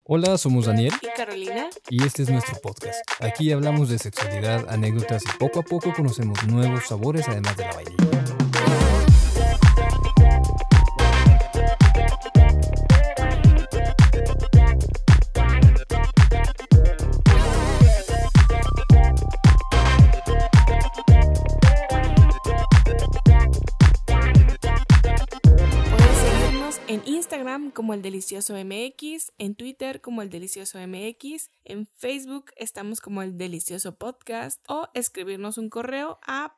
Hola, somos Daniel y Carolina y este es nuestro podcast. Aquí hablamos de sexualidad, anécdotas y poco a poco conocemos nuevos sabores además de la vainilla. En Instagram como El Delicioso MX, en Twitter como El Delicioso MX, en Facebook estamos como El Delicioso Podcast o escribirnos un correo a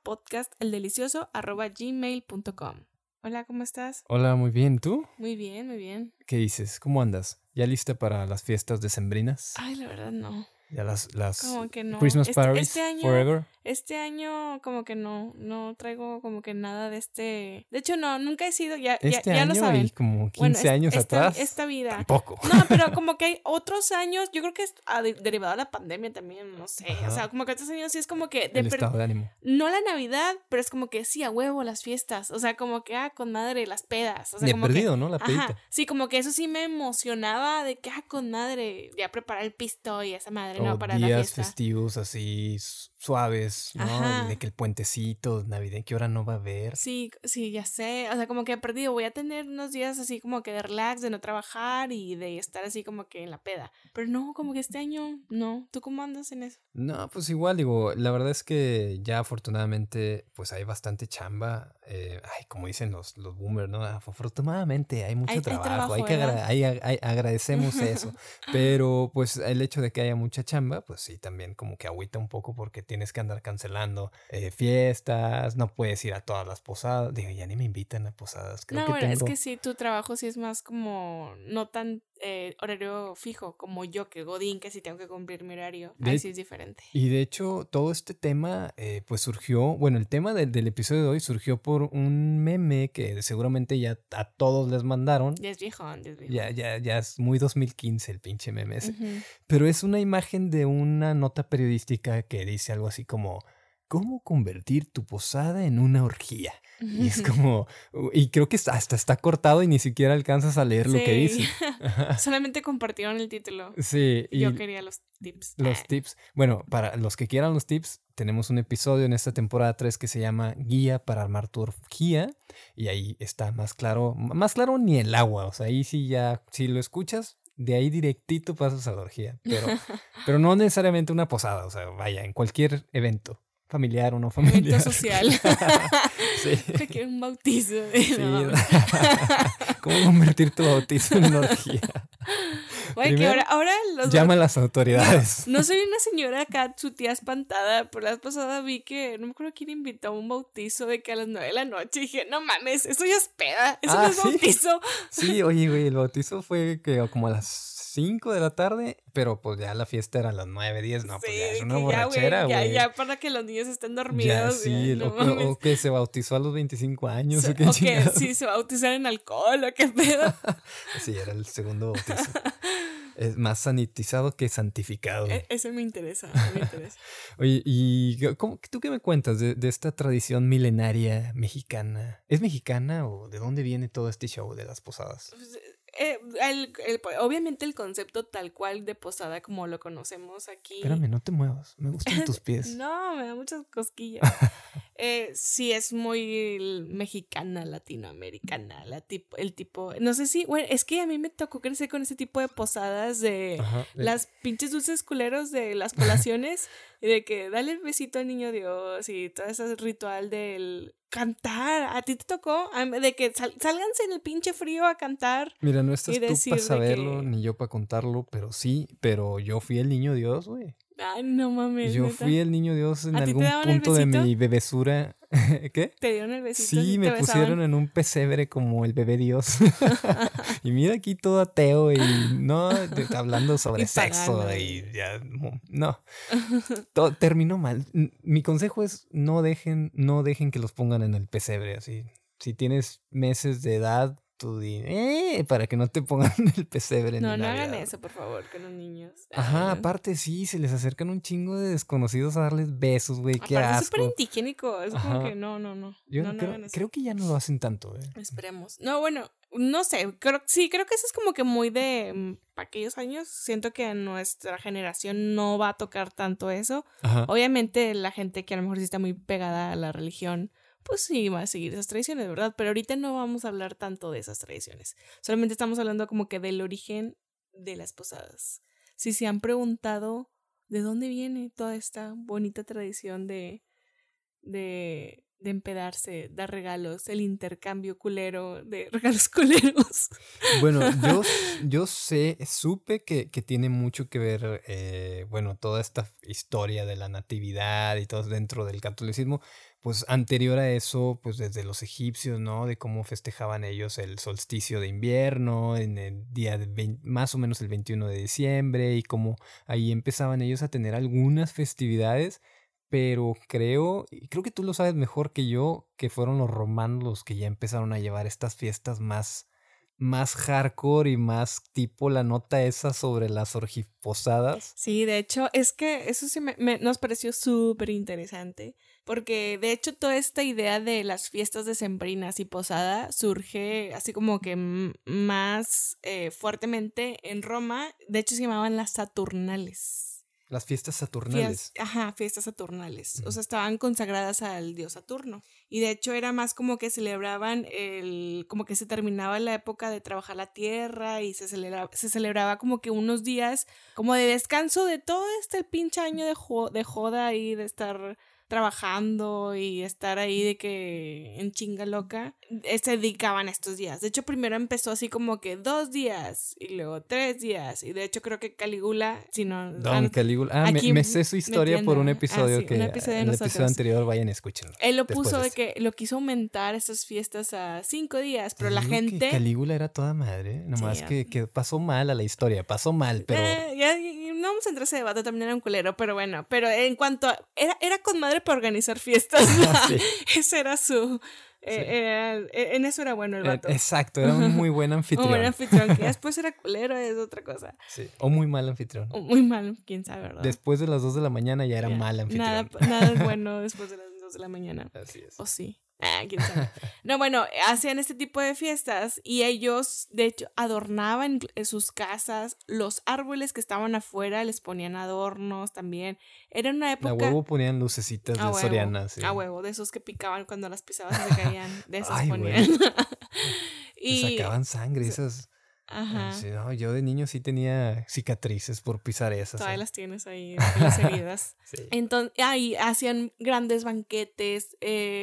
podcasteldelicioso@gmail.com. Hola, ¿cómo estás? Hola, muy bien. ¿Tú? Muy bien, muy bien. ¿Qué dices? ¿Cómo andas? ¿Ya lista para las fiestas decembrinas? Ay, la verdad no. Ya las como que no. Christmas parties forever. Este año como que no traigo como que nada de este. De hecho no, nunca he sido, ya año lo saben. Y como 15 años atrás. Esta vida. Tampoco. No, pero como que hay otros años, yo creo que es derivado de la pandemia también, no sé. Ajá. O sea, como que estos años sí es como que el estado de ánimo. No la Navidad, pero es como que sí, a huevo las fiestas. O sea, como que con madre las pedas. O sea, de como perdido, que, ¿no? La pedita. Ajá, sí, como que eso sí me emocionaba de que con madre, ya preparar el pisto y esa madre, no, para la fiesta. Festivos así suaves, ¿no? Ajá. De que el puentecito navideño, ¿qué hora no va a haber? Sí, ya sé. O sea, como que he perdido. Voy a tener unos días así como que de relax, de no trabajar y de estar así como que en la peda. Pero no, como que este año no. ¿Tú cómo andas en eso? No, pues igual, digo, la verdad es que ya afortunadamente pues hay bastante chamba. Como dicen los boomers, ¿no? Afortunadamente hay mucho trabajo. Agradecemos eso. Pero pues el hecho de que haya mucha chamba, pues sí, también como que agüita un poco porque tienes que andar cancelando fiestas, no puedes ir a todas las posadas. Digo, ya ni me invitan a posadas. Es que sí, tu trabajo sí es más como no tan horario fijo como yo, que godín, que sí tengo que cumplir mi horario. Ahí sí es diferente. Y de hecho, todo este tema pues surgió, bueno, el tema del episodio de hoy surgió por un meme que seguramente ya a todos les mandaron. Ya es viejón. Ya es muy 2015 el pinche meme ese. Uh-huh. Pero es una imagen de una nota periodística que dice algo así como: ¿cómo convertir tu posada en una orgía? Y es como, y creo que hasta está cortado y ni siquiera alcanzas a leer lo que dice. Solamente compartieron el título. Sí. Yo quería los tips. Los tips. Bueno, para los que quieran los tips, tenemos un episodio en esta temporada 3 que se llama Guía para armar tu orgía. Y ahí está más claro ni el agua. O sea, ahí sí ya, si lo escuchas, de ahí directito pasas a la orgía. Pero no necesariamente una posada, o sea, vaya, en cualquier evento. Familiar o no familiar. Evento social. Sí. Que un bautizo. Sí. No. ¿Cómo convertir tu bautizo en una orgía? Oye, que ahora llama a las autoridades. No soy una señora acá, su tía espantada, pero la vez pasada vi que, no me acuerdo quién invitó a un bautizo de que a las 9 de la noche, y dije, no mames, eso ya es peda, eso no es bautizo. Sí, oye, güey, el bautizo fue que como a las 5 de la tarde, pero pues ya la fiesta era a las 9, 10, no, pues ya es una borrachera, güey. Ya para que los niños estén dormidos. Ya, sí, o que se bautizó a los 25 años. O que sí, se bautizaron en alcohol, o qué pedo. Sí, era el segundo bautizo. Es más sanitizado que santificado. Eso me interesa, Oye, ¿y tú qué me cuentas de esta tradición milenaria mexicana? ¿Es mexicana o de dónde viene todo este show de las posadas? Pues, obviamente el concepto tal cual de posada como lo conocemos aquí. Espérame, no te muevas, me gustan tus pies. No, me da muchas cosquillas. Sí, es muy mexicana, latinoamericana, el tipo, no sé si, bueno, es que a mí me tocó crecer con ese tipo de posadas de las pinches dulces culeros de las colaciones y de que dale el besito al niño Dios y todo ese ritual del cantar. ¿A ti te tocó? De que sálganse en el pinche frío a cantar. Mira, no estás tú para saberlo ni yo para contarlo, pero yo fui el niño Dios, güey. Ay, no mames. Yo fui el niño Dios en algún punto de mi bebesura. ¿Qué? ¿Te dieron el besito? Sí, me pusieron en un pesebre como el bebé Dios. Y mira aquí todo ateo y no hablando sobre sexo y ya no. Todo terminó mal. Mi consejo es no dejen que los pongan en el pesebre así. Si tienes meses de edad, tú di, para que no te pongan el pesebre en Navidad. No hagan eso, por favor, con los niños. Ajá, aparte sí, se les acercan un chingo de desconocidos a darles besos, güey, qué asco. Es súper antihigiénico, es como que no. Yo creo que ya no lo hacen tanto, Esperemos. No, bueno, No sé, creo que eso es como que muy de aquellos años. Siento que nuestra generación no va a tocar tanto eso. Ajá. Obviamente la gente que a lo mejor sí está muy pegada a la religión, pues sí va a seguir esas tradiciones, ¿verdad? Pero ahorita no vamos a hablar tanto de esas tradiciones. Solamente estamos hablando como que del origen de las posadas. Si se han preguntado de dónde viene toda esta bonita tradición de empedarse, dar regalos, el intercambio culero de regalos culeros. Bueno, yo supe que tiene mucho que ver, bueno, toda esta historia de la natividad y todo dentro del catolicismo, pues anterior a eso, pues desde los egipcios, ¿no? De cómo festejaban ellos el solsticio de invierno, en el día de más o menos el 21 de diciembre, y cómo ahí empezaban ellos a tener algunas festividades. Pero creo que tú lo sabes mejor que yo, que fueron los romanos los que ya empezaron a llevar estas fiestas más hardcore y más tipo la nota esa sobre las orgiposadas. Sí, de hecho, es que eso sí nos pareció súper interesante, porque de hecho toda esta idea de las fiestas decembrinas y posada surge así como que más fuertemente en Roma. De hecho se llamaban las Saturnales. Las fiestas saturnales. Fiestas saturnales. O sea, estaban consagradas al dios Saturno. Y de hecho era más como que celebraban como que se terminaba la época de trabajar la tierra y se celebraba como que unos días como de descanso de todo este pinche año de joda y de estar trabajando y estar ahí de que en chinga loca, se dedicaban estos días. De hecho, primero empezó así como que 2 días y luego 3 días. Y de hecho creo que Calígula, si no... Don Calígula. Me sé su historia por un episodio en el episodio anterior, vayan y escúchenlo. Él lo puso de que lo quiso aumentar estas fiestas a 5 días, pero la gente... Que Calígula era toda madre, nomás sí, que pasó mal a la historia, pasó mal, pero... no vamos a entrar a ese debate, también era un culero, pero bueno, pero en cuanto a... Era con madre para organizar fiestas. Sí. Ese era su... Sí. En eso era bueno el vato. Exacto, era un muy buen anfitrión. Un buen anfitrión, que después era culero, es otra cosa. Sí, o muy mal anfitrión. O muy mal, quién sabe, ¿verdad? Después de las 2 de la mañana ya era mal anfitrión. Nada es bueno después de las 2 de la mañana. Así es. O sí. Quién sabe. No, bueno, hacían este tipo de fiestas y ellos, de hecho, adornaban sus casas, los árboles que estaban afuera les ponían adornos también. Era una época... A huevo ponían lucecitas de Soriana. Sí. A huevo, de esos que picaban cuando las pisabas y se caían. De esos ponían. Y te sacaban sangre esas... Ajá. Sí, no, yo de niño sí tenía cicatrices por pisar esas. Todavía las tienes ahí en las heridas. Sí. Entonces, ahí hacían grandes banquetes,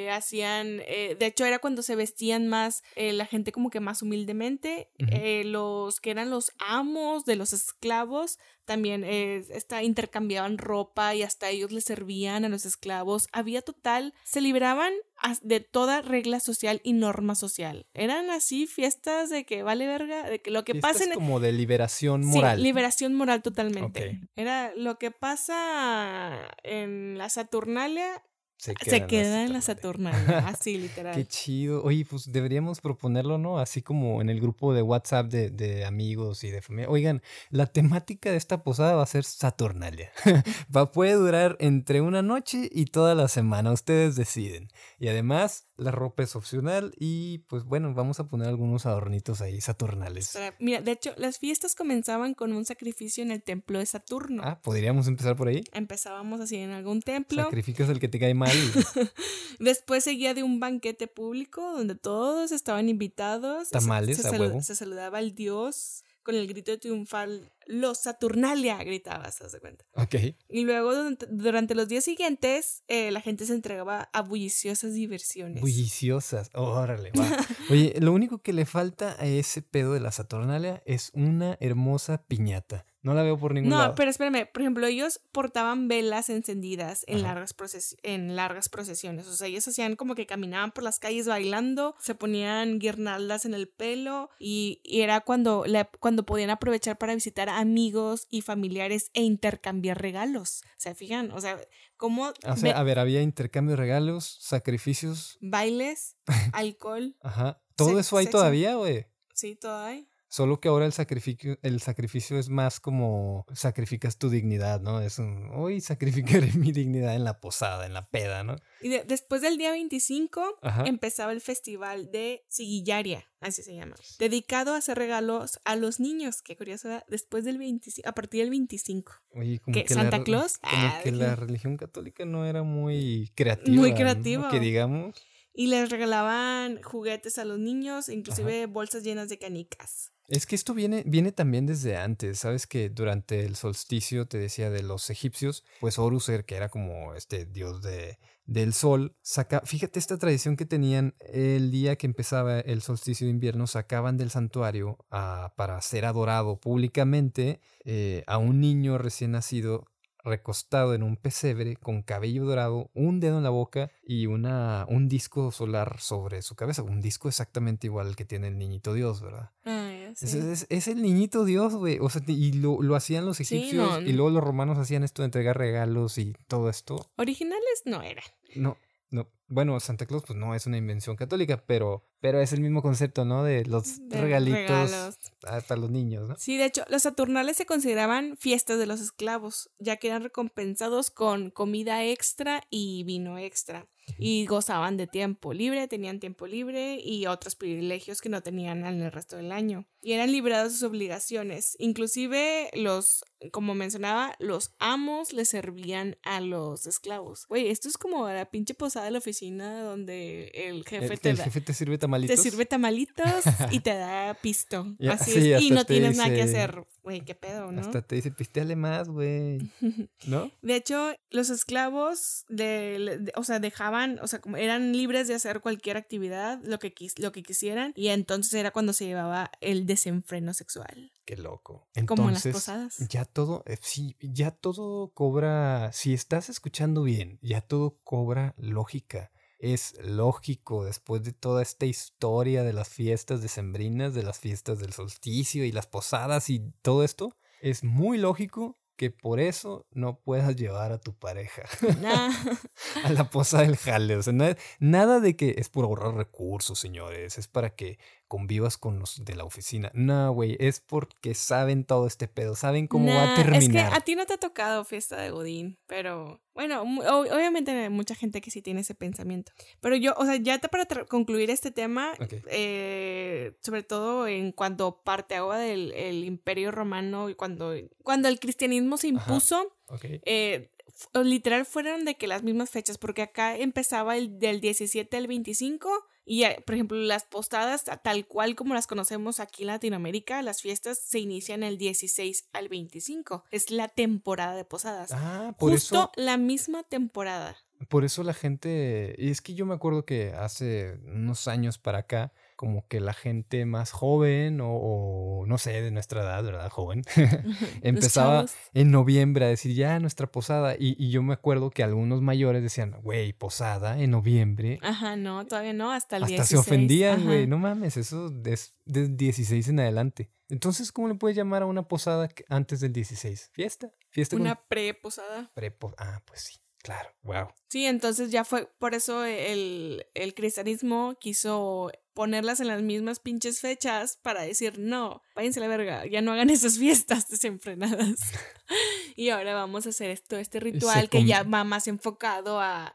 de hecho era cuando se vestían más la gente como que más humildemente, los que eran los amos de los esclavos también intercambiaban ropa y hasta ellos les servían a los esclavos. Se libraban de toda regla social y norma social. Eran así fiestas de que vale verga, de que lo que pasa como de liberación moral. Sí, liberación moral totalmente. Okay. Era lo que pasa en la Saturnalia. Se queda en la Saturnalia, así literal. Qué chido. Oye, pues deberíamos proponerlo, ¿no? Así como en el grupo de WhatsApp de amigos y de familia. Oigan, la temática de esta posada va a ser Saturnalia. Puede durar entre una noche y toda la semana, ustedes deciden. Y además, la ropa es opcional y pues bueno, vamos a poner algunos adornitos ahí saturnales. Mira, de hecho, las fiestas comenzaban con un sacrificio en el templo de Saturno. ¿Podríamos empezar por ahí? Empezábamos así en algún templo. Sacrificas el que te cae mal. Después seguía de un banquete público donde todos estaban invitados. Tamales, se saludaba al dios con el grito triunfal, los Saturnalia, gritabas, haz de cuenta. Ok. Y luego, durante los días siguientes, la gente se entregaba a bulliciosas diversiones. Bulliciosas, órale, va. Oye, lo único que le falta a ese pedo de la Saturnalia es una hermosa piñata. No la veo por ningún lado. No, pero espérame, por ejemplo, ellos portaban velas encendidas en largas procesiones. O sea, ellos hacían como que caminaban por las calles bailando, se ponían guirnaldas en el pelo y era cuando podían aprovechar para visitar a amigos y familiares e intercambiar regalos. O sea, fijan, o sea, cómo... O sea, a ver, había intercambio de regalos, sacrificios. Bailes, alcohol. Ajá. ¿Todo eso hay todavía, güey? Sí, todo hay. Solo que ahora el sacrificio es más como sacrificas tu dignidad, ¿no? Hoy sacrificaré mi dignidad en la posada, en la peda, ¿no? Y después del día 25 Ajá. empezaba el festival de Sigillaria, así se llama, dedicado a hacer regalos a los niños. Qué curioso, ¿verdad? Después del 25, a partir del 25. Oye, como ¿Qué? que ¿Santa Claus? Como que la religión católica no era muy creativa. Muy creativa. ¿No? Que digamos. Y les regalaban juguetes a los niños, inclusive bolsas llenas de canicas. Es que esto viene también desde antes, ¿sabes? Que durante el solsticio, te decía, de los egipcios, pues Horus, que era como este dios del sol, fíjate esta tradición que tenían el día que empezaba el solsticio de invierno, sacaban del santuario para ser adorado públicamente a un niño recién nacido recostado en un pesebre con cabello dorado, un dedo en la boca y un disco solar sobre su cabeza. Un disco exactamente igual al que tiene el niñito Dios, ¿verdad? Sí. Es el niñito Dios, güey. O sea, y lo hacían los egipcios y luego los romanos hacían esto de entregar regalos y todo esto. Originales no eran. No. Bueno, Santa Claus pues no es una invención católica, pero es el mismo concepto, ¿no? De los regalitos para los niños, ¿no? Sí, de hecho, los Saturnales se consideraban fiestas de los esclavos, ya que eran recompensados con comida extra y vino extra. Y gozaban de tiempo libre, tenían tiempo libre y otros privilegios que no tenían en el resto del año. Y eran librados de sus obligaciones. Inclusive como mencionaba, los amos le servían a los esclavos. Güey, esto es como la pinche posada de la oficina donde el jefe te sirve tamalitos. Te sirve tamalitos y te da pisto. Así sí, es. Y no tienes nada que hacer. Güey, qué pedo, ¿no? Hasta te dice, pisteale más, güey. ¿No? De hecho, los esclavos dejaban, como eran libres de hacer cualquier actividad, lo que quisieran, y entonces era cuando se llevaba el desenfreno sexual. Qué loco. Entonces, como en las posadas. Ya todo cobra, si estás escuchando bien, ya todo cobra lógica. Es lógico, después de toda esta historia de las fiestas decembrinas, de las fiestas del solsticio y las posadas y todo esto, es muy lógico que por eso no puedas llevar a tu pareja a la posada del jale. O sea, nada de que es por ahorrar recursos, señores. Es para que convivas con los de la oficina. No, güey, es porque saben todo este pedo. Saben cómo va a terminar. Es que a ti no te ha tocado fiesta de Godín, pero bueno, obviamente hay mucha gente que sí tiene ese pensamiento. Pero yo, ya para concluir este tema, sobre todo en cuando parteaba del Imperio Romano y cuando el cristianismo se impuso, literal fueron de que las mismas fechas, porque acá empezaba del 17 al 25 y, por ejemplo, las posadas, tal cual como las conocemos aquí en Latinoamérica, las fiestas se inician el 16 al 25. Es la temporada de posadas. Justo la misma temporada. Por eso la gente, y es que yo me acuerdo que hace unos años para acá, como que la gente más joven o no sé, de nuestra edad, ¿verdad? Joven, empezaba en noviembre a decir ya nuestra posada. Y yo me acuerdo que algunos mayores decían, güey, posada en noviembre. Ajá, no, todavía no, hasta el 16. Hasta se ofendían, güey, no mames, eso es del 16 en adelante. Entonces, ¿cómo le puedes llamar a una posada antes del 16? Fiesta. Una pre-posada. Pues sí. Claro, wow. Sí, entonces ya fue, por eso el cristianismo quiso ponerlas en las mismas pinches fechas para decir, no, váyanse a la verga, ya no hagan esas fiestas desenfrenadas. Y ahora vamos a hacer este ritual que ya va más enfocado a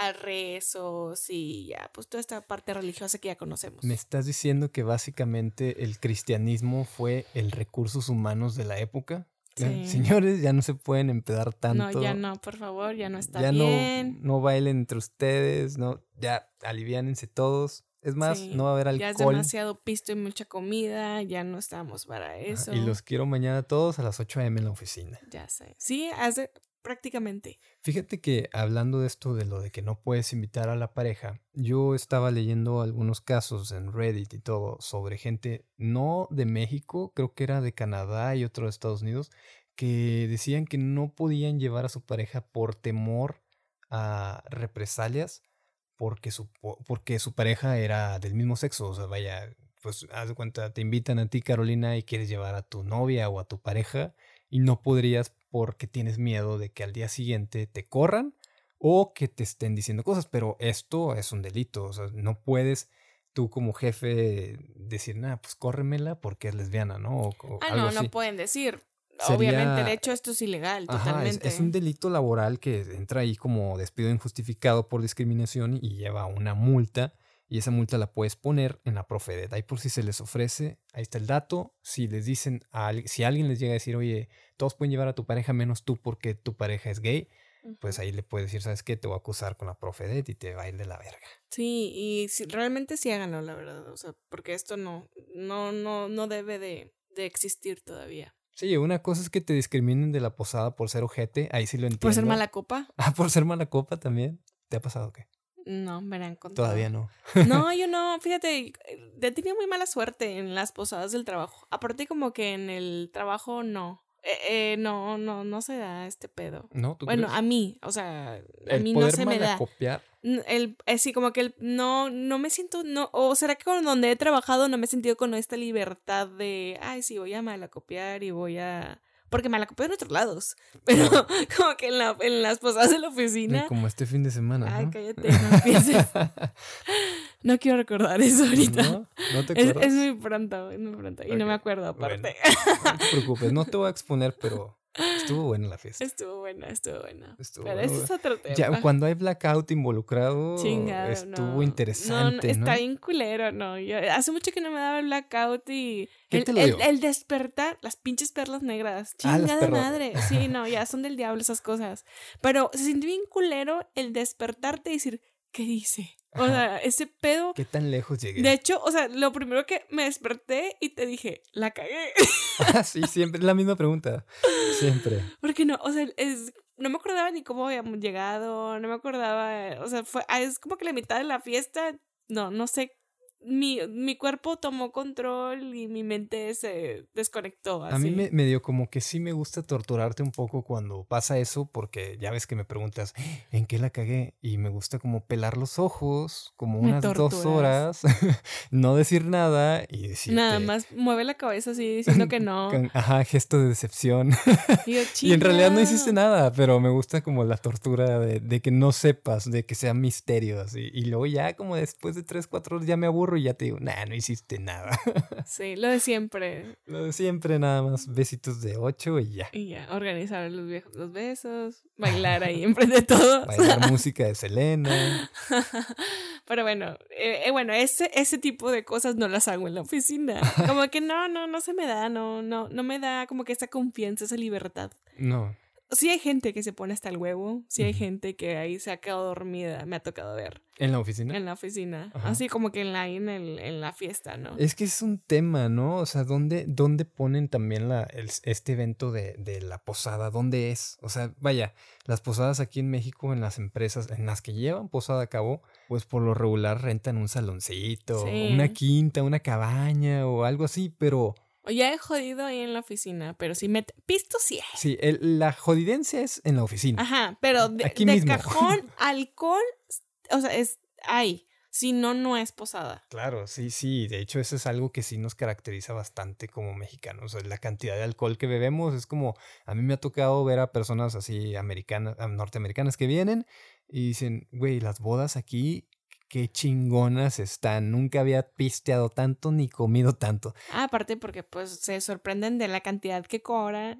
rezos y ya, pues toda esta parte religiosa que ya conocemos. ¿Me estás diciendo que básicamente el cristianismo fue el recursos humanos de la época? Sí. Señores, ya no se pueden empedar tanto. No, ya no, por favor, ya no está bien. No bailen entre ustedes, no, ya aliviánense todos. Es más, no va a haber alcohol. Ya es demasiado pisto y mucha comida, ya no estamos para eso. Y los quiero mañana todos a las 8 a.m. en la oficina. Ya sé. Sí, prácticamente. Fíjate que hablando de esto, de lo de que no puedes invitar a la pareja, yo estaba leyendo algunos casos en Reddit y todo sobre gente no de México, creo que era de Canadá y otro de Estados Unidos, que decían que no podían llevar a su pareja por temor a represalias porque su pareja era del mismo sexo. O sea, vaya, pues haz de cuenta, te invitan a ti, Carolina, y quieres llevar a tu novia o a tu pareja y no podrías porque tienes miedo de que al día siguiente te corran o que te estén diciendo cosas, pero esto es un delito. O sea, no puedes tú como jefe decir, pues córremela porque es lesbiana, ¿no? O algo así. No pueden decir. Obviamente, de hecho, esto es ilegal, totalmente. Es un delito laboral que entra ahí como despido injustificado por discriminación y lleva una multa. Y esa multa la puedes poner en la Profedet. Ahí por si se les ofrece, ahí está el dato. Si les dicen, si alguien les llega a decir, oye, todos pueden llevar a tu pareja menos tú porque tu pareja es gay, pues ahí le puedes decir, ¿sabes qué? Te voy a acusar con la Profedet y te va a ir de la verga. Sí, y realmente sí háganlo, la verdad. O sea, porque esto no debe de existir todavía. Sí, una cosa es que te discriminen de la posada por ser ojete, ahí sí lo entiendo. ¿Por ser mala copa? Por ser mala copa también. ¿Te ha pasado o qué? No, me la han contado. Todavía no. No, yo no, fíjate, he tenido muy mala suerte en las posadas del trabajo. Aparte como que en el trabajo no se da este pedo. ¿No? ¿Tú bueno, crees? A mí, o sea, a mí no se me da. Copiar. Sí, como que no me siento, o será que con donde he trabajado no me he sentido con esta libertad de, sí, voy a malacopiar y voy a... Porque malacopio en otros lados, pero como que en las posadas de la oficina. Como este fin de semana, Ay, ¿no? cállate, no empieces. No quiero recordar eso ahorita. ¿No te acuerdas? Es muy pronto. Y no me acuerdo aparte. Bueno, no te preocupes, no te voy a exponer, pero estuvo buena la fiesta. Estuvo buena. Pero buena. ese es otro tema. Ya, cuando hay blackout involucrado, chingado, estuvo interesante, ¿no? Está bien culero, ¿no? Yo hace mucho que no me daba el blackout y ¿Qué te lo dio? el despertar, las pinches perlas negras. Chingada madre. Sí, no, ya son del diablo esas cosas. Pero se sintió bien culero el despertarte y decir, ¿qué hice? O sea, ese pedo. ¿Qué tan lejos llegué? De hecho, o sea, lo primero que me desperté y te dije, la cagué. Sí, siempre es la misma pregunta. Siempre. Porque no, o sea, no me acordaba ni cómo habíamos llegado, no me acordaba, o sea, es como que la mitad de la fiesta, no sé, mi cuerpo tomó control y mi mente se desconectó. Así. A mí me dio como que sí me gusta torturarte un poco cuando pasa eso, porque ya ves que me preguntas, ¿en qué la cagué? Y me gusta como pelar los ojos, como unas 2 horas, no decir nada y decirte... Nada más mueve la cabeza así diciendo que no. Gesto de decepción. Y en realidad no hiciste nada, pero me gusta como la tortura de que no sepas, de que sea misterio así. Y luego ya como después de 3-4 horas ya me aburro y ya te digo, no hiciste nada. Sí, lo de siempre. Lo de siempre, nada más besitos de 8 y ya. Y ya, organizar los besos, bailar ahí enfrente de todos. Bailar música de Selena. Pero bueno, ese tipo de cosas no las hago en la oficina. Como que no se me da, no me da como que esa confianza, esa libertad. No. Sí hay gente que se pone hasta el huevo, sí hay gente que ahí se ha quedado dormida, me ha tocado ver. ¿En la oficina? En la oficina, Ajá. Así como que en la fiesta, ¿no? Es que es un tema, ¿no? O sea, ¿dónde ponen también este evento de la posada? ¿Dónde es? O sea, vaya, las posadas aquí en México, en las empresas en las que llevan posada a cabo, pues por lo regular rentan un saloncito, una quinta, una cabaña o algo así, pero... Ya he jodido ahí en la oficina, pero si pisto sí hay. Sí, la jodidencia es en la oficina. Ajá, pero de cajón, alcohol, o sea, hay. Si no es posada. Claro, sí. De hecho, eso es algo que sí nos caracteriza bastante como mexicanos. O sea, la cantidad de alcohol que bebemos es como... A mí me ha tocado ver a personas así norteamericanas que vienen y dicen, güey, las bodas aquí... Qué chingonas están. Nunca había pisteado tanto ni comido tanto. Aparte porque pues se sorprenden de la cantidad que cobran,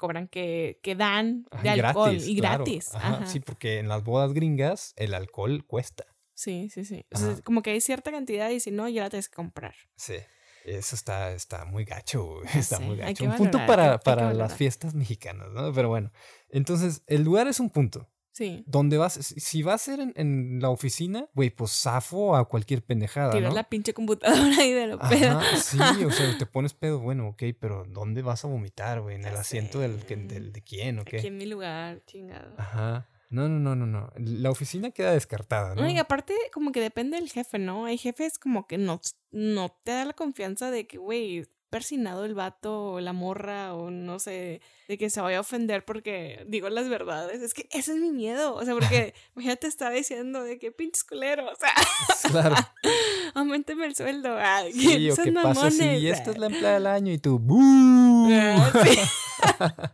que dan de alcohol y gratis. Claro. Ajá. Sí, porque en las bodas gringas el alcohol cuesta. Sí. O sea, como que hay cierta cantidad y si no, ya la tienes que comprar. Sí. Eso está muy gacho, güey. Está muy gacho. Un valorar, punto para las fiestas mexicanas, ¿no? Pero bueno. Entonces, el lugar es un punto. Sí. Donde vas, si va a ser en la oficina, güey, pues zafo a cualquier pendejada, tiras ¿no? la pinche computadora ahí de lo pedo. Sí, o sea, te pones pedo, bueno, ok, pero ¿dónde vas a vomitar, güey? ¿En el asiento de quién o qué? Aquí en mi lugar, chingado. Ajá. No. La oficina queda descartada, ¿no? Y aparte, como que depende del jefe, ¿no? Hay jefes como que no te da la confianza de que, güey, persinado el vato o la morra o no sé, de que se vaya a ofender porque digo las verdades. Es que ese es mi miedo, o sea, porque imagínate estar diciendo de que pinches culeros, o sea, claro. Auménteme el sueldo. Sí, o qué pasa si esta es la empleada del año y tú, ¡bú! Sí.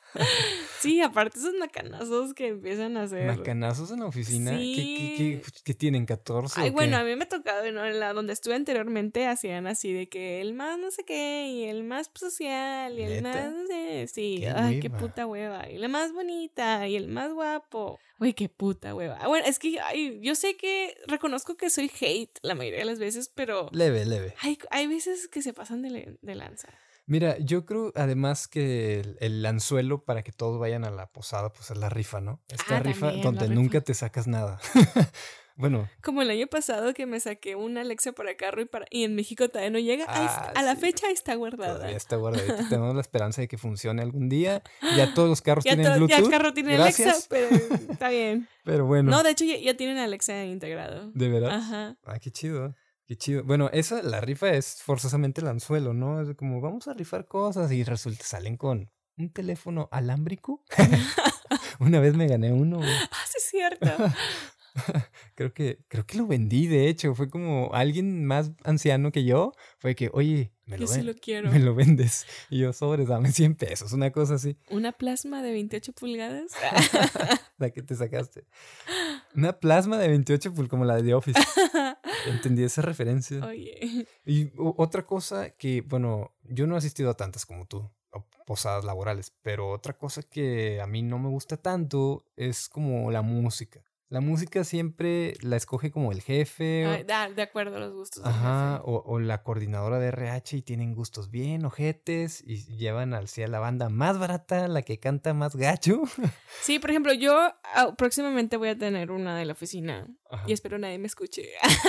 Sí, aparte esos macanazos que empiezan a hacer. ¿Macanazos en la oficina? Sí. ¿Qué tienen? ¿14? Ay, bueno, a mí me ha tocado, ¿no? En la donde estuve anteriormente hacían así de que el más no sé qué, y el más social, y el más no sé. Sí, qué puta hueva. Y la más bonita, y el más guapo. Uy, qué puta hueva. Bueno, es que yo sé que reconozco que soy hate la mayoría de las veces, pero. Leve. Hay veces que se pasan de lanza. Mira, yo creo además que el anzuelo para que todos vayan a la posada, pues es la rifa, ¿no? Esta rifa también, donde nunca te sacas nada. Bueno. Como el año pasado que me saqué una Alexa para carro y en México todavía no llega. A la fecha está guardada. Todavía está guardadita. Tenemos la esperanza de que funcione algún día. Ya todos los carros tienen Bluetooth. Ya el carro tiene Alexa, pero está bien. Pero bueno. No, de hecho ya tienen Alexa integrado. ¿De verdad? Ajá. Qué chido. Qué chido. Bueno, la rifa es forzosamente el anzuelo, ¿no? Es como vamos a rifar cosas y resulta salen con un teléfono alámbrico. Una vez me gané uno. Sí, es cierto. Creo que lo vendí, de hecho. Fue como alguien más anciano que yo. Fue que, oye, yo sí lo quiero. Me lo vendes. Y yo, sobres, dame 100 pesos, una cosa así. ¿Una plasma de 28 pulgadas? La que te sacaste. Una plasma de 28 pulgadas, como la de The Office. Entendí esa referencia. Oye. Y otra cosa que, bueno, yo no he asistido a tantas como tú, posadas laborales, pero otra cosa que a mí no me gusta tanto es como la música. La música siempre la escoge como el jefe. De acuerdo a los gustos del jefe. O la coordinadora de RH y tienen gustos bien ojetes y llevan a la banda más barata, la que canta más gacho. Sí, por ejemplo, yo próximamente voy a tener una de la oficina. Ajá. Y espero nadie me escuche.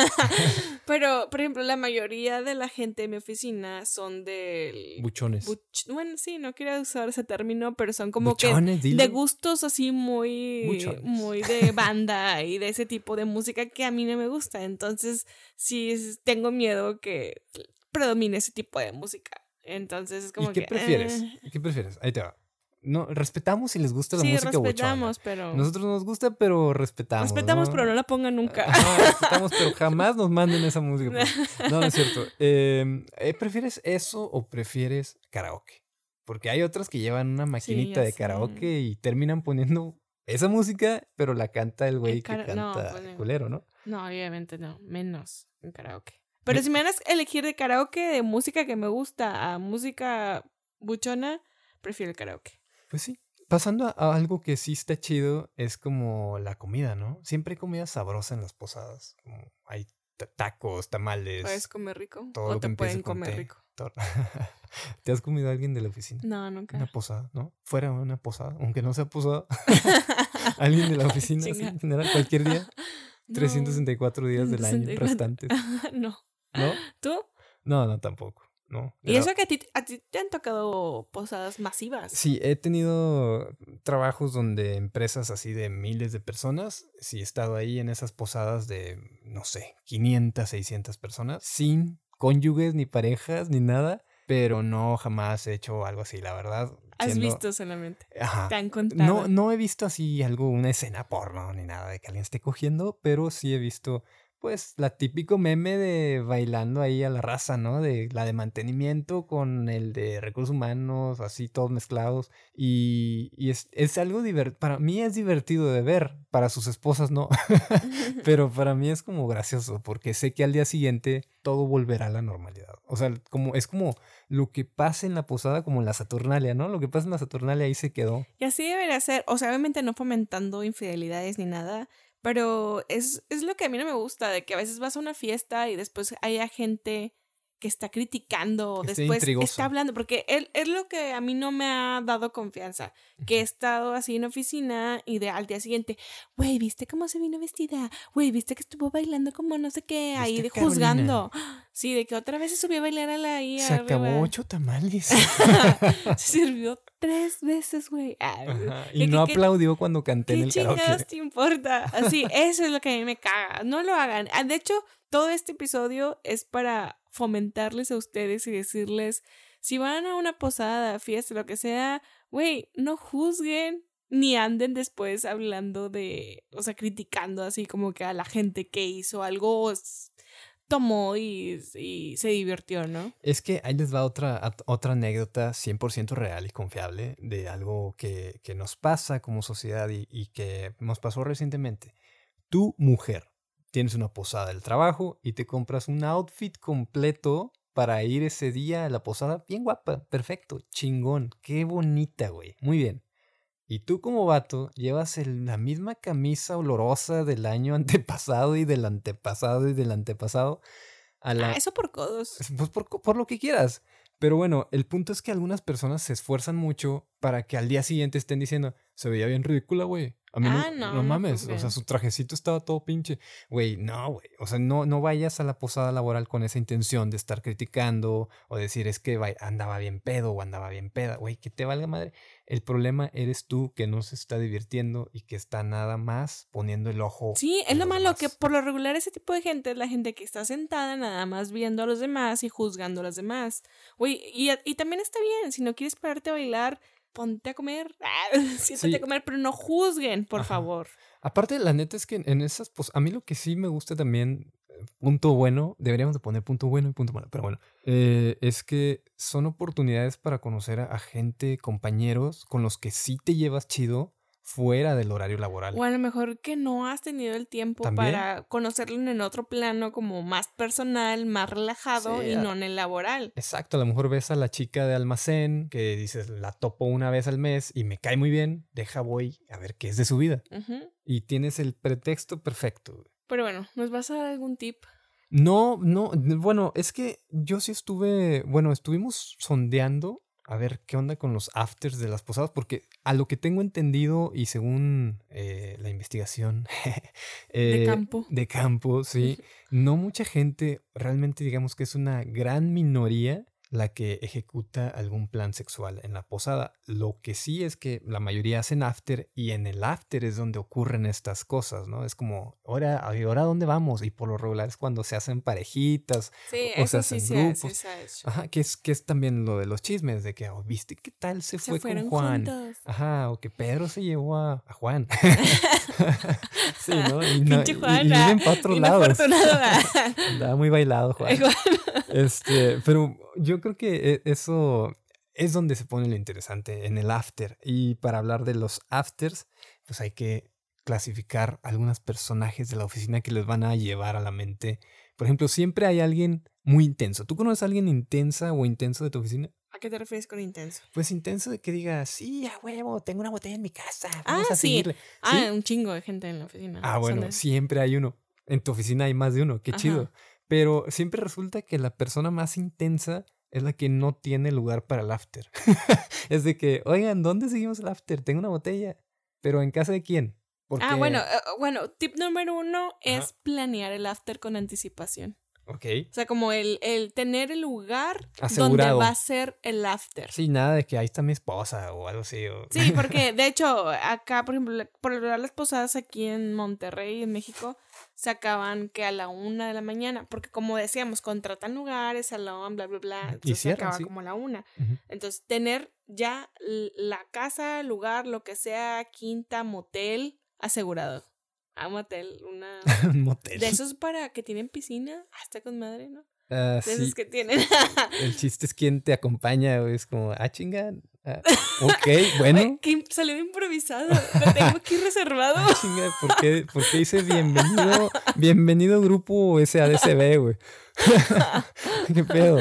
Pero, por ejemplo, la mayoría de la gente de mi oficina son del... Buchones. Bueno, sí, no quiero usar ese término, pero son como Buchones, que dilo. de gustos así muy de banda y de ese tipo de música que a mí no me gusta. Entonces, sí, tengo miedo que predomine ese tipo de música. Entonces, es como ¿Y qué prefieres? ¿Qué prefieres? Ahí te va. No, respetamos si les gusta la música buchona. Sí, respetamos, pero... Nosotros nos gusta, pero respetamos. Respetamos, ¿no? Pero no la pongan nunca. Respetamos, pero jamás nos manden esa música. No, es cierto. ¿Prefieres eso o prefieres karaoke? Porque hay otras que llevan una maquinita de karaoke y terminan poniendo esa música, pero la canta el güey que canta culero, ¿no? No, obviamente no. Menos en karaoke. Pero si me van a elegir de karaoke, de música que me gusta a música buchona, prefiero el karaoke. Pues sí. Pasando a algo que sí está chido, es como la comida, ¿no? Siempre hay comida sabrosa en las posadas. Como hay tacos, tamales. ¿Puedes comer rico? Todo ¿O lo te que pueden comer rico? ¿Te has comido a alguien de la oficina? No, nunca. Una posada, ¿no? Fuera una posada, aunque no sea posada. Alguien de la oficina, así, en general, cualquier día. No. 364 días del año restantes. No. ¿No? ¿Tú? No, tampoco. No. ¿Y eso que a ti te han tocado posadas masivas? Sí, he tenido trabajos donde empresas así de miles de personas, sí he estado ahí en esas posadas de, no sé, 500, 600 personas, sin cónyuges, ni parejas, ni nada, pero no, jamás he hecho algo así, la verdad. ¿Has visto solamente? Ajá. ¿Te han contado? No he visto así una escena porno ni nada de que alguien esté cogiendo, pero sí he visto... Pues la típico meme de bailando ahí a la raza, ¿no? De la de mantenimiento con el de recursos humanos, así todos mezclados. Y es algo divertido. Para mí es divertido de ver, para sus esposas no. Pero para mí es como gracioso, porque sé que al día siguiente todo volverá a la normalidad. O sea, es como lo que pasa en la posada, como en la Saturnalia, ¿no? Lo que pasa en la Saturnalia ahí se quedó. Y así debería ser. O sea, obviamente no fomentando infidelidades ni nada. Pero es lo que a mí no me gusta, de que a veces vas a una fiesta y después haya gente que está criticando o después está hablando, porque es lo que a mí no me ha dado confianza, que he estado así en oficina y al día siguiente, güey, ¿viste cómo se vino vestida? Güey, ¿viste que estuvo bailando como no sé qué? Ahí juzgando. Sí, de que otra vez se subió a bailar a la ahí se arriba. Acabó 8 tamales. Se sirvió 3 veces, güey. Y no aplaudió cuando canté en el karaoke. ¿Qué chingados te importa? Así, eso es lo que a mí me caga. No lo hagan. De hecho, todo este episodio es para fomentarles a ustedes y decirles, si van a una posada, fiesta, lo que sea, güey, no juzguen ni anden después hablando o sea, criticando así como que a la gente que hizo algo tomó y se divirtió, ¿no? Es que ahí les va otra anécdota 100% real y confiable de algo que nos pasa como sociedad y que nos pasó recientemente. Tu mujer, tienes una posada del trabajo y te compras un outfit completo para ir ese día a la posada. Bien guapa, perfecto, chingón, qué bonita, güey. Muy bien. Y tú como vato llevas la misma camisa olorosa del año antepasado y del antepasado y del antepasado a la... eso por codos. Pues por lo que quieras. Pero bueno, el punto es que algunas personas se esfuerzan mucho para que al día siguiente estén diciendo, se veía bien ridícula, güey. A mí no mames, o sea, su trajecito estaba todo pinche. Güey, no, güey. O sea, no vayas a la posada laboral con esa intención de estar criticando o decir es que andaba bien pedo o andaba bien peda. Güey, que te valga madre. El problema eres tú que no se está divirtiendo y que está nada más poniendo el ojo. Sí, es lo malo que por lo regular ese tipo de gente es la gente que está sentada nada más viendo a los demás y juzgando a los demás. Güey, y también está bien, si no quieres pararte a bailar, ponte a comer, siéntate a comer, pero no juzguen, por favor. Aparte, la neta es que en esas, pues a mí lo que sí me gusta también, punto bueno, deberíamos de poner punto bueno y punto malo, pero bueno, es que son oportunidades para conocer a gente, compañeros con los que sí te llevas chido fuera del horario laboral. O a lo mejor que no has tenido el tiempo ¿también? Para conocerlo en otro plano como más personal, más relajado y no en el laboral. Exacto, a lo mejor ves a la chica de almacén que dices, la topo una vez al mes y me cae muy bien, voy a ver qué es de su vida. Y tienes el pretexto perfecto. Pero bueno, ¿nos vas a dar algún tip? No, bueno, es que yo sí estuvimos sondeando a ver qué onda con los afters de las posadas, porque a lo que tengo entendido y según la investigación de campo, sí, no mucha gente, realmente digamos que es una gran minoría la que ejecuta algún plan sexual en la posada. Lo que sí es que la mayoría hacen after y en el after es donde ocurren estas cosas, ¿no? Es como, ¿ahora dónde vamos? Y por lo regular es cuando se hacen parejitas o se hacen grupos. Ajá, que es también lo de los chismes, de que, ¿viste qué tal se fue con Juan? Juntos. Ajá, o que Pedro se llevó a Juan. Sí, ¿no? Pinche Juan. Y viven para otros lados. Andaba muy bailado, Juan. Pero yo creo que eso es donde se pone lo interesante, en el after. Y para hablar de los afters, pues hay que clasificar algunos personajes de la oficina que les van a llevar a la mente. Por ejemplo, siempre hay alguien muy intenso. ¿Tú conoces a alguien intensa o intenso de tu oficina? ¿A qué te refieres con intenso? Pues intenso de que diga, sí, a huevo, tengo una botella en mi casa. Vamos a seguirle. ¿Sí? Un chingo de gente en la oficina. Bueno, siempre hay uno. En tu oficina hay más de uno. Qué chido. Pero siempre resulta que la persona más intensa es la que no tiene lugar para el after. Es de que, oigan, ¿dónde seguimos el after? Tengo una botella. ¿Pero en casa de quién? Porque... bueno, tip número 1 es planear el after con anticipación. Ok. O sea, como el tener el lugar asegurado, donde va a ser el after. Sí, nada de que ahí está mi esposa o algo así. Sí, porque de hecho acá, por ejemplo, por lo general las posadas aquí en Monterrey, en México, se acaban que a la 1 de la mañana. Porque como decíamos, contratan lugares, salón, bla, bla, bla. Entonces se acaba como a la 1. Entonces, tener ya la casa, lugar, lo que sea, quinta, motel, asegurado. Un motel, un motel. De esos para que tienen piscina, hasta con madre, ¿no? De esos que tienen. El chiste es quién te acompaña, güey. Es como, chinga. Ok, bueno. Que salió improvisado. Lo tengo aquí reservado. Chinga, ¿por qué dice bienvenido grupo SADCB, güey? ¿Qué pedo?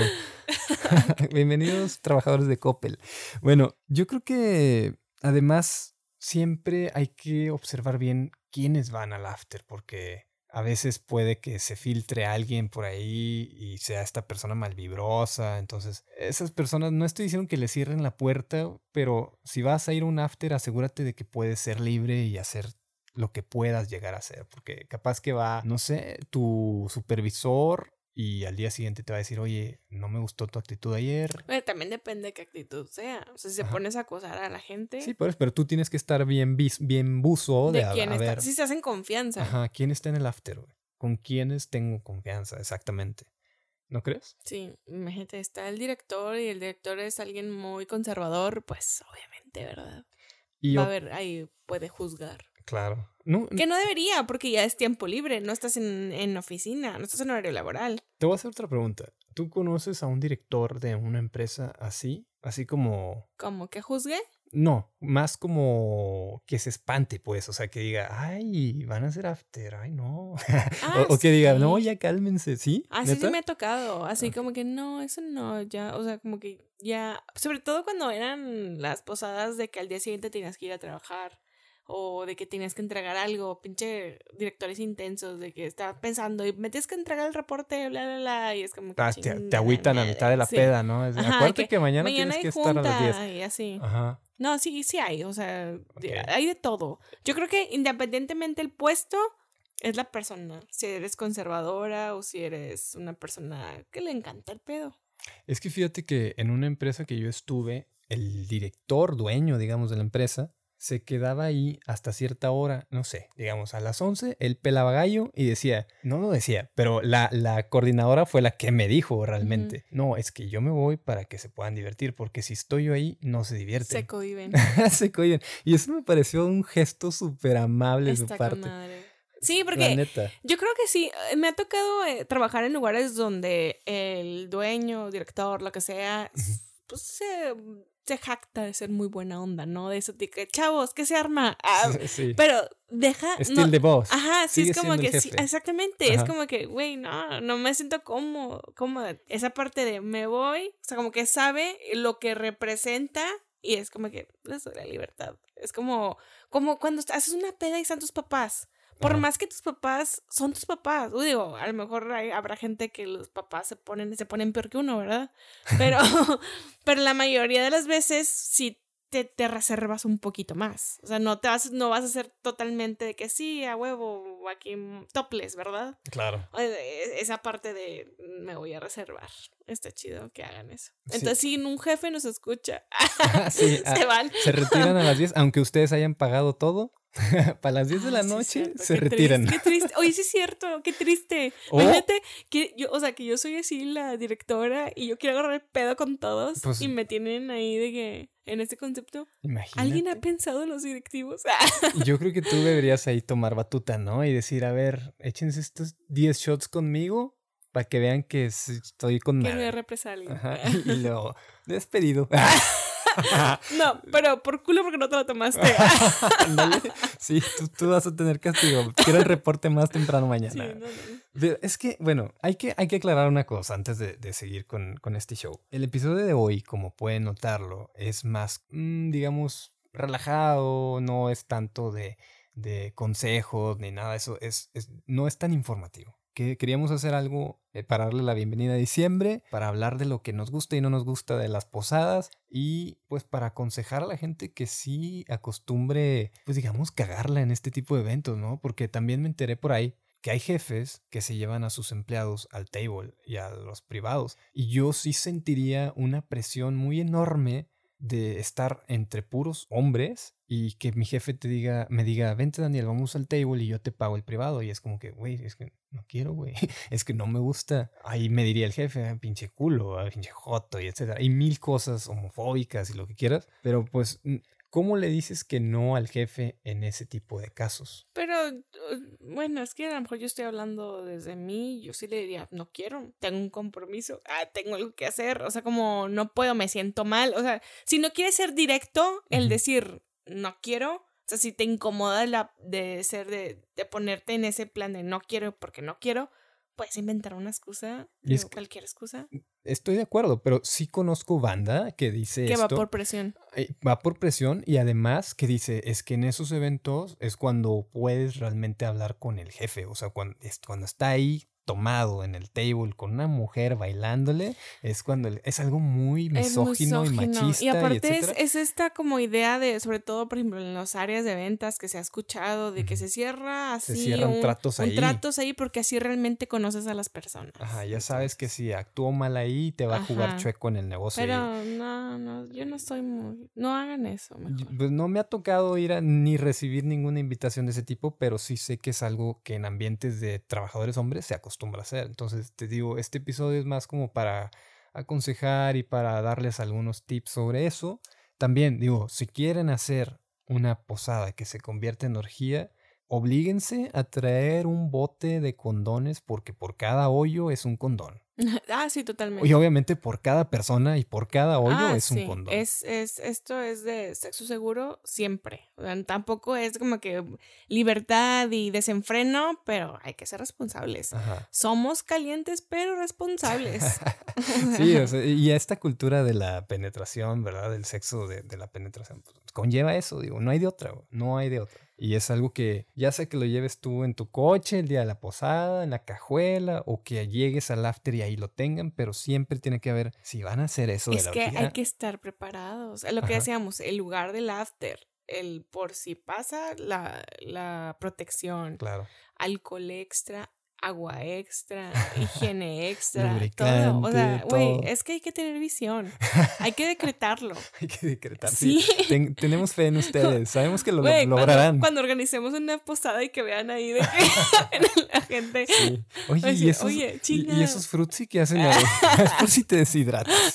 Bienvenidos trabajadores de Coppel. Bueno, yo creo que además siempre hay que observar bien quiénes van al after, porque a veces puede que se filtre alguien por ahí y sea esta persona malvibrosa. Entonces, esas personas, no estoy diciendo que le cierren la puerta, pero si vas a ir a un after, asegúrate de que puedes ser libre y hacer lo que puedas llegar a hacer, porque capaz que va, no sé, tu supervisor y al día siguiente te va a decir, oye, no me gustó tu actitud ayer. Bueno, también depende de qué actitud sea. O sea, si se pones a acosar a la gente. Sí, pero tú tienes que estar bien buzo de quién a está. ver. Sí, se hacen confianza. Ajá, ¿quién está en el after, güey? ¿Con quiénes tengo confianza? Exactamente. ¿No crees? Sí, imagínate, está el director y el director es alguien muy conservador, pues obviamente, ¿verdad? Va a ver, ahí puede juzgar. Claro. Que no debería, porque ya es tiempo libre, no estás en oficina, no estás en horario laboral. Te voy a hacer otra pregunta. ¿Tú conoces a un director de una empresa así? Así como... ¿Cómo que juzgue? No, más como que se espante, pues. O sea, que diga, ay, van a hacer after, ay, no. O que diga, no, ya cálmense, ¿sí? Así sí me ha tocado. Así como que no, eso no, ya. O sea, como que ya. Sobre todo cuando eran las posadas de que al día siguiente tenías que ir a trabajar. O de que tenías que entregar algo, pinche directores intensos, de que estaba pensando y me tienes que entregar el reporte, bla, bla, bla, y es como que te agüitan a mitad de la peda, ¿no? Acuérdate que mañana tienes que estar a las 10. Y así. Ajá. No, sí hay, o sea, hay de todo. Yo creo que independientemente del puesto, es la persona. Si eres conservadora o si eres una persona que le encanta el pedo. Es que fíjate que en una empresa que yo estuve, el director, dueño, digamos, de la empresa, se quedaba ahí hasta cierta hora, no sé, digamos a las 11, él pelaba gallo y decía, no lo decía, pero la coordinadora fue la que me dijo realmente, no, es que yo me voy para que se puedan divertir, porque si estoy yo ahí, no se divierten. Se cohiben. Se cohiben. Y eso me pareció un gesto súper amable de su parte. Madre. Sí, porque yo creo que sí, me ha tocado trabajar en lugares donde el dueño, director, lo que sea, pues se jacta de ser muy buena onda, ¿no? De eso, de que, chavos, ¿qué se arma? Sí. Pero deja... Still the boss. Ajá, sí, es como que sí, exactamente, es como que, güey, no me siento cómoda. Esa parte de me voy, o sea, como que sabe lo que representa y es como que les doy la libertad. Es como cuando haces una peda y están tus papás. Por más que tus papás son tus papás, digo, a lo mejor habrá gente que los papás se ponen peor que uno, ¿verdad? Pero la mayoría de las veces sí te reservas un poquito más. O sea, no vas a ser totalmente de que sí, a huevo, aquí topless, ¿verdad? Claro. Esa parte de me voy a reservar. Está chido que hagan eso. Entonces, si un jefe nos escucha, se van. Se retiran a las 10, aunque ustedes hayan pagado todo. Para las 10 de la noche se retiran. Qué triste. Oye, sí es cierto, qué triste. Imagínate que yo soy así la directora y yo quiero agarrar el pedo con todos y me tienen ahí de que en este concepto. Imagínate. ¿Alguien ha pensado en los directivos? Yo creo que tú deberías ahí tomar batuta, ¿no? Y decir, a ver, échense estos 10 shots conmigo para que vean que estoy con madre. Que no hay represalia. Ajá. Y luego, despedido. No, pero por culo porque no te lo tomaste. Sí, tú vas a tener castigo. Quiero el reporte más temprano mañana. Sí, no. Pero es que, bueno, hay que aclarar una cosa antes de seguir con este show. El episodio de hoy, como pueden notarlo, es más, digamos, relajado, no es tanto de consejos ni nada. Eso no es tan informativo. Que queríamos hacer algo para darle la bienvenida a diciembre, para hablar de lo que nos gusta y no nos gusta de las posadas y pues para aconsejar a la gente que sí acostumbre, pues digamos, cagarla en este tipo de eventos, ¿no? Porque también me enteré por ahí que hay jefes que se llevan a sus empleados al table y a los privados y yo sí sentiría una presión muy enorme de estar entre puros hombres y que mi jefe me diga, vente Daniel, vamos al table y yo te pago el privado. Y es como que, güey, es que no quiero, güey. Es que no me gusta. Ahí me diría el jefe, pinche culo, pinche joto y etcétera. Hay mil cosas homofóbicas y lo que quieras. Pero pues, ¿cómo le dices que no al jefe en ese tipo de casos? Pero, bueno, es que a lo mejor yo estoy hablando desde mí, yo sí le diría, no quiero, tengo un compromiso, tengo algo que hacer, o sea, como no puedo, me siento mal, o sea, si no quieres ser directo, el decir, no quiero, o sea, si te incomoda de ponerte en ese plan de no quiero porque no quiero, puedes inventar una excusa, cualquier excusa. Estoy de acuerdo, pero sí conozco banda que dice que esto. Que va por presión. Va por presión y además que dice, es que en esos eventos es cuando puedes realmente hablar con el jefe. O sea, cuando está ahí tomado en el table con una mujer bailándole, es cuando es algo muy misógino y machista. Y aparte y es esta como idea de, sobre todo, por ejemplo, en las áreas de ventas que se ha escuchado, de que se cierra así. Se cierran tratos ahí. Tratos ahí porque así realmente conoces a las personas. Ajá, ya sabes que si actúo mal ahí, te va a jugar chueco en el negocio. Pero no, yo no estoy muy... No hagan eso, mejor. Pues no me ha tocado ir ni recibir ninguna invitación de ese tipo, pero sí sé que es algo que en ambientes de trabajadores hombres se acostumbra a hacer. Entonces te digo, este episodio es más como para aconsejar y para darles algunos tips sobre eso. También digo, si quieren hacer una posada que se convierta en orgía, oblíguense a traer un bote de condones porque por cada hoyo es un condón. Sí, totalmente. Y obviamente por cada persona y por cada hoyo es un condón. Esto es de sexo seguro siempre. O sea, tampoco es como que libertad y desenfreno, pero hay que ser responsables. Ajá. Somos calientes, pero responsables. Sí, o sea, y esta cultura de la penetración, ¿verdad? Del sexo de la penetración, pues, conlleva eso, digo, no hay de otra, no hay de otra. Y es algo que ya sea que lo lleves tú en tu coche el día de la posada, en la cajuela, o que llegues al after y ahí lo tengan, pero siempre tiene que haber, si van a hacer eso de la orgía. Es que hay que estar preparados. Lo que decíamos, el lugar del after, el por si pasa la protección, claro, alcohol extra, agua extra, higiene extra, lubricante, todo. O sea, güey, todo. es que hay que tener visión. Hay que decretarlo. Hay que decretar. Sí. Tenemos fe en ustedes. Sabemos que lo Güey, lograrán. Cuando organicemos una posada y que vean ahí de que la gente. Sí. Oye, y esos frutzi que hacen es por si te deshidratas.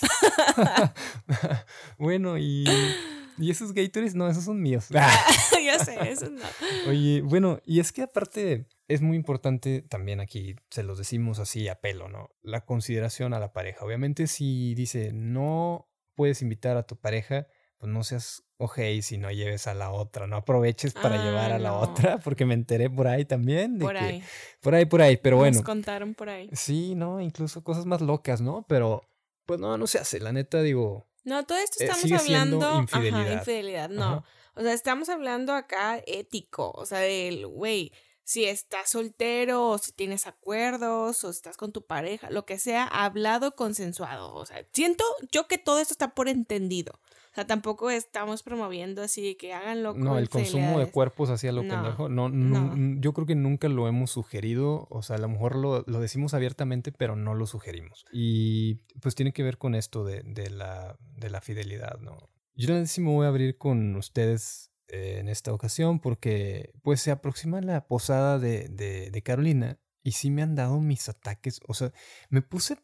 Bueno, y esos Gatorades, no, esos son míos. Ya sé, esos no. Oye, bueno, y es que aparte es muy importante también aquí, se los decimos así a pelo, ¿no? La consideración a la pareja. Obviamente si dice no puedes invitar a tu pareja, pues no seas ojey si no lleves a la otra, no aproveches para llevar a la otra, porque me enteré por ahí también. Por ahí, pero bueno. Nos contaron por ahí. Sí, ¿no? Incluso cosas más locas, ¿no? Pero pues no se hace, la neta digo. No, todo esto estamos sigue hablando. Siendo infidelidad. Ajá, infidelidad, no. Ajá. O sea, estamos hablando acá ético, o sea, del güey. Si estás soltero, o si tienes acuerdos, o estás con tu pareja, lo que sea, hablado, consensuado. O sea, siento yo que todo esto está por entendido. O sea, tampoco estamos promoviendo así que háganlo con No, el consumo de cuerpos así a lo pendejo. No, yo creo que nunca lo hemos sugerido. O sea, a lo mejor lo decimos abiertamente, pero no lo sugerimos. Y pues tiene que ver con esto de la fidelidad, ¿no? Yo sí me voy a abrir con ustedes en esta ocasión porque pues se aproxima la posada de Carolina y sí me han dado mis ataques. O sea, me puse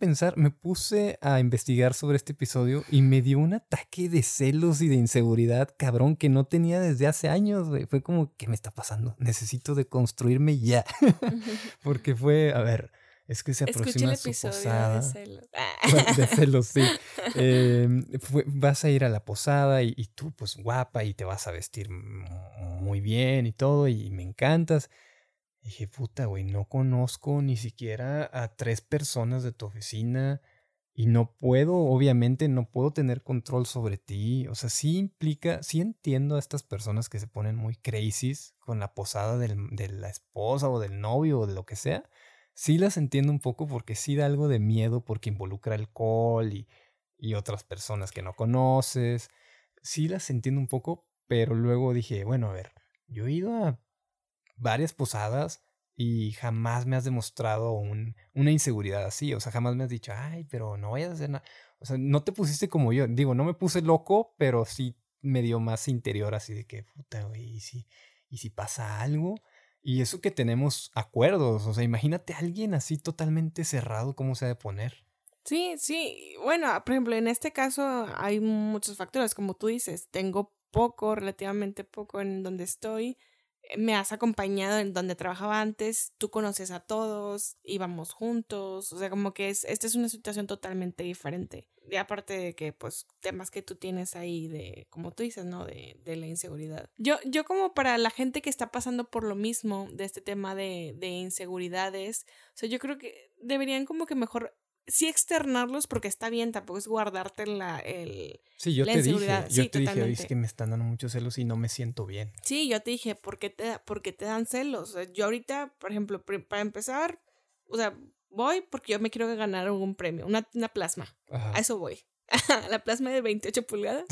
a investigar sobre este episodio y me dio un ataque de celos y de inseguridad, cabrón, que no tenía desde hace años, güey. Fue como, ¿qué me está pasando? Necesito deconstruirme ya. Porque fue, a ver, es que se aproxima su posada. De celos. De celos, sí. Vas a ir a la posada y tú, pues guapa, y te vas a vestir muy bien y todo, y me encantas. Y dije, puta, güey, no conozco ni siquiera a 3 personas de tu oficina y obviamente no puedo tener control sobre ti. O sea, sí entiendo a estas personas que se ponen muy crazies con la posada de la esposa o del novio o de lo que sea. Sí las entiendo un poco porque sí da algo de miedo porque involucra alcohol y otras personas que no conoces. Sí las entiendo un poco, pero luego dije, bueno, a ver, yo he ido a varias posadas y jamás me has demostrado una inseguridad así. O sea, jamás me has dicho, ay, pero no vayas a hacer nada. O sea, no te pusiste como yo. Digo, no me puse loco, pero sí me dio más interior así de que, puta, güey, ¿y si pasa algo? Y eso que tenemos acuerdos, o sea, imagínate a alguien así totalmente cerrado, ¿cómo se ha de poner? Sí, bueno, por ejemplo, en este caso hay muchos factores, como tú dices, tengo relativamente poco en donde estoy, me has acompañado en donde trabajaba antes, tú conoces a todos, íbamos juntos, o sea, como que esta es una situación totalmente diferente. Y aparte de que, pues, temas que tú tienes ahí de, como tú dices, ¿no? De la inseguridad. Yo como para la gente que está pasando por lo mismo de este tema de inseguridades, o sea, yo creo que deberían como que mejor sí externarlos porque está bien, tampoco es guardarte sí, yo la te inseguridad. Dije, yo te dije, es que me están dando muchos celos y no me siento bien. Sí, yo te dije, ¿por qué te dan celos? O sea, yo ahorita, por ejemplo, para empezar, o sea, voy porque yo me quiero ganar algún premio, una plasma. Ajá. A eso voy. La plasma de 28 pulgadas.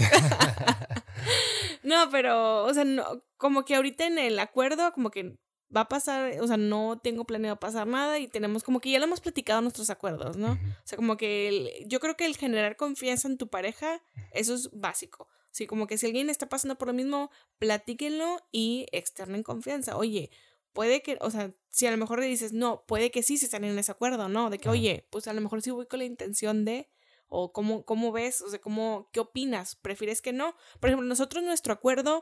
No, pero, o sea, no, como que ahorita en el acuerdo, como que va a pasar, o sea, no tengo planeado pasar nada y tenemos como que ya lo hemos platicado nuestros acuerdos, ¿no? Uh-huh. O sea, como que yo creo que el generar confianza en tu pareja, eso es básico. Sí, como que si alguien está pasando por lo mismo, platíquenlo y externen confianza. Oye, puede que, o sea, si a lo mejor le dices, no, puede que sí se están en ese acuerdo, ¿no? De que, oye, pues a lo mejor sí voy con la intención de, o cómo ves, o sea, ¿qué opinas? ¿Prefieres que no? Por ejemplo, nosotros nuestro acuerdo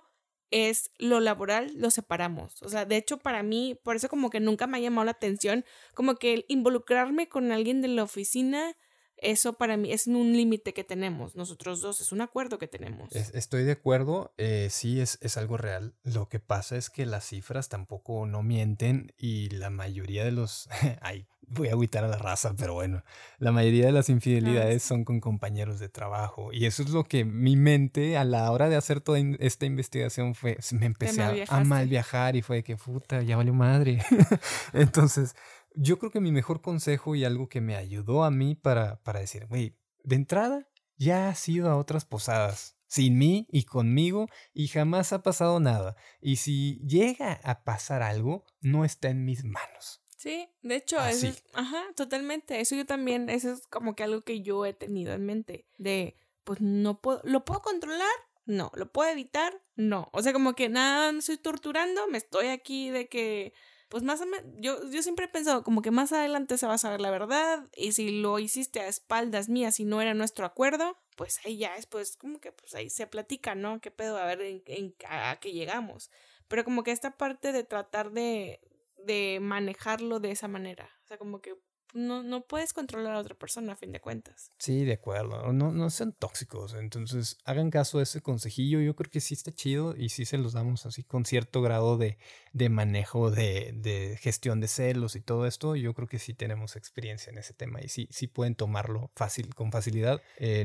es lo laboral, lo separamos. O sea, de hecho, para mí, por eso como que nunca me ha llamado la atención, como que el involucrarme con alguien de la oficina, eso para mí es un límite que tenemos nosotros dos, es un acuerdo que tenemos. Estoy de acuerdo, sí es algo real. Lo que pasa es que las cifras tampoco no mienten y la mayoría de los... Ay, voy a agüitar a la raza, pero bueno, la mayoría de las infidelidades son con compañeros de trabajo. Y eso es lo que mi mente a la hora de hacer toda esta investigación fue, me empecé a mal viajar y fue que puta, ya valió madre. Entonces... Yo creo que mi mejor consejo y algo que me ayudó a mí para decir, güey, de entrada ya has ido a otras posadas sin mí y conmigo y jamás ha pasado nada. Y si llega a pasar algo, no está en mis manos. Sí, de hecho, eso es, totalmente. Eso yo también, eso es como que algo que yo he tenido en mente. De, pues no puedo, ¿lo puedo controlar? No. ¿Lo puedo evitar? No. O sea, como que nada, me estoy torturando, me estoy aquí de que... Pues más o menos, yo siempre he pensado como que más adelante se va a saber la verdad y si lo hiciste a espaldas mías y no era nuestro acuerdo, pues ahí ya después como que pues ahí se platica, ¿no? ¿Qué pedo? A ver a qué llegamos. Pero como que esta parte de tratar de manejarlo de esa manera, o sea, como que no puedes controlar a otra persona a fin de cuentas. Sí, de acuerdo. No sean tóxicos. Entonces, hagan caso a ese consejillo. Yo creo que sí está chido y sí se los damos así con cierto grado de manejo, de gestión de celos y todo esto. Yo creo que sí tenemos experiencia en ese tema y sí pueden tomarlo con facilidad.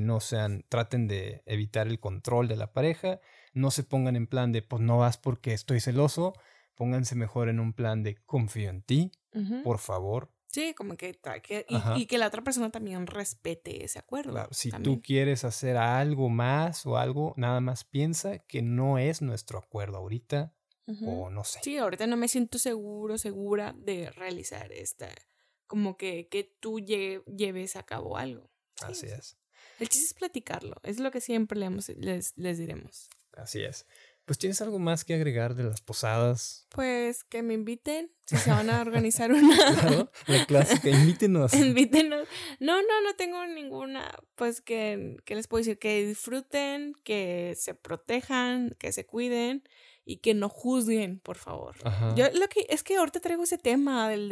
Traten de evitar el control de la pareja. No se pongan en plan de, pues no vas porque estoy celoso. Pónganse mejor en un plan de confío en ti, por favor. Sí, como que y que la otra persona también respete ese acuerdo. Claro, si también. tú quieres hacer algo más o algo, nada más piensa que no es nuestro acuerdo ahorita o no sé. Sí, ahorita no me siento segura de realizar como que tú lleves a cabo algo. Sí, así es. El chiste es platicarlo, es lo que siempre les diremos. Así es. Pues, ¿tienes algo más que agregar de las posadas? Pues que me inviten, si se van a organizar una. Claro, la clásica, invítenos. Invítenos. No tengo ninguna, pues que les puedo decir que disfruten, que se protejan, que se cuiden y que no juzguen, por favor. Ajá. Yo es que ahorita traigo ese tema del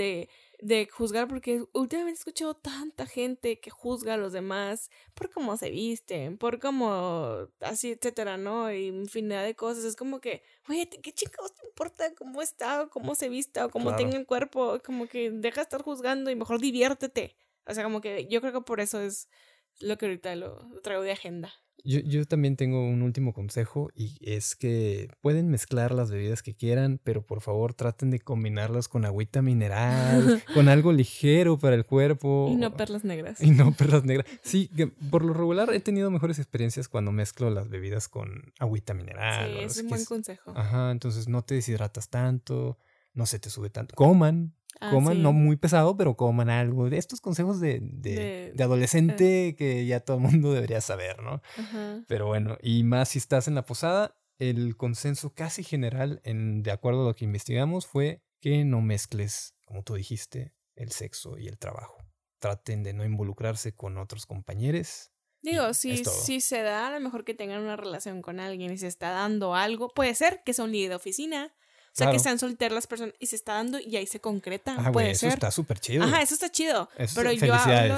de juzgar porque últimamente he escuchado tanta gente que juzga a los demás por cómo se visten, por cómo así, etcétera, ¿no? Y infinidad de cosas. Es como que, oye, ¿qué chingados te importa cómo está o cómo se vista o cómo tenga el cuerpo? Como que deja de estar juzgando y mejor diviértete. O sea, como que yo creo que por eso es lo que ahorita lo traigo de agenda. Yo también tengo un último consejo y es que pueden mezclar las bebidas que quieran, pero por favor traten de combinarlas con agüita mineral, con algo ligero para el cuerpo. Y no perlas negras. Y no perlas negras. Sí, que por lo regular he tenido mejores experiencias cuando mezclo las bebidas con agüita mineral. Sí, es un buen consejo. Ajá, entonces no te deshidratas tanto, no se te sube tanto. Coman, sí. no muy pesado, pero coman algo. De estos consejos de adolescente que ya todo el mundo debería saber, ¿no? Ajá. Pero bueno, y más si estás en la posada, el consenso casi general, de acuerdo a lo que investigamos, fue que no mezcles, como tú dijiste, el sexo y el trabajo. Traten de no involucrarse con otros compañeros. Digo, si se da, a lo mejor que tengan una relación con alguien y se está dando algo, puede ser que sea un líder de oficina. O sea, que están solteras las personas y se está dando y ahí se concreta. Puede ser. Eso está súper chido. Ajá, eso está chido. Pero yo hablo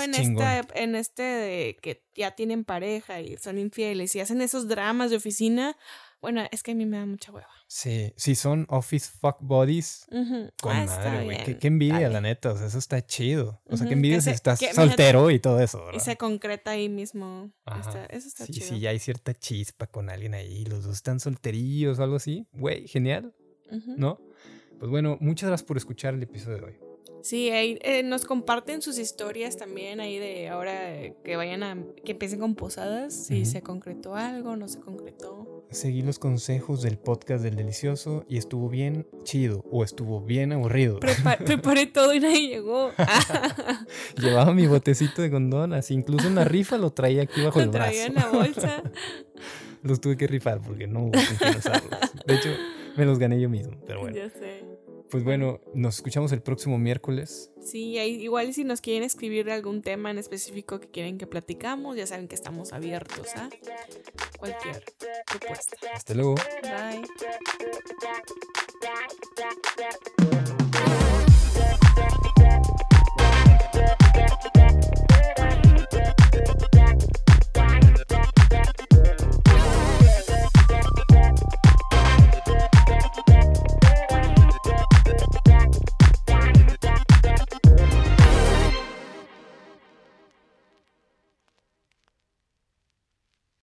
en de que ya tienen pareja y son infieles y hacen esos dramas de oficina. Bueno, es que a mí me da mucha hueva. Sí, si son office fuck bodies, con madre, güey. Qué envidia, la neta. O sea, eso está chido. O sea, qué envidia si estás soltero y todo eso, ¿verdad? Y se concreta ahí mismo. Eso está chido. Sí, ya hay cierta chispa con alguien ahí. Los dos están solterillos o algo así. Güey, genial. ¿No? Pues bueno, muchas gracias por escuchar el episodio de hoy. Sí, ahí, nos comparten sus historias también ahí de ahora que que empiecen con posadas, si se concretó algo, no se concretó. Seguí los consejos del podcast del Delicioso y estuvo bien chido o estuvo bien aburrido. Preparé todo y nadie llegó. Llevaba mi botecito de condón, así incluso en la rifa lo traía aquí bajo el brazo. Lo traía en la bolsa. Los tuve que rifar porque no hubo con quién usarlos. De hecho, me los gané yo mismo, pero bueno. Ya sé. Pues bueno, nos escuchamos el próximo miércoles. Sí, igual si nos quieren escribir algún tema en específico que quieren que platicamos, ya saben que estamos abiertos, cualquier propuesta. Hasta luego. Bye.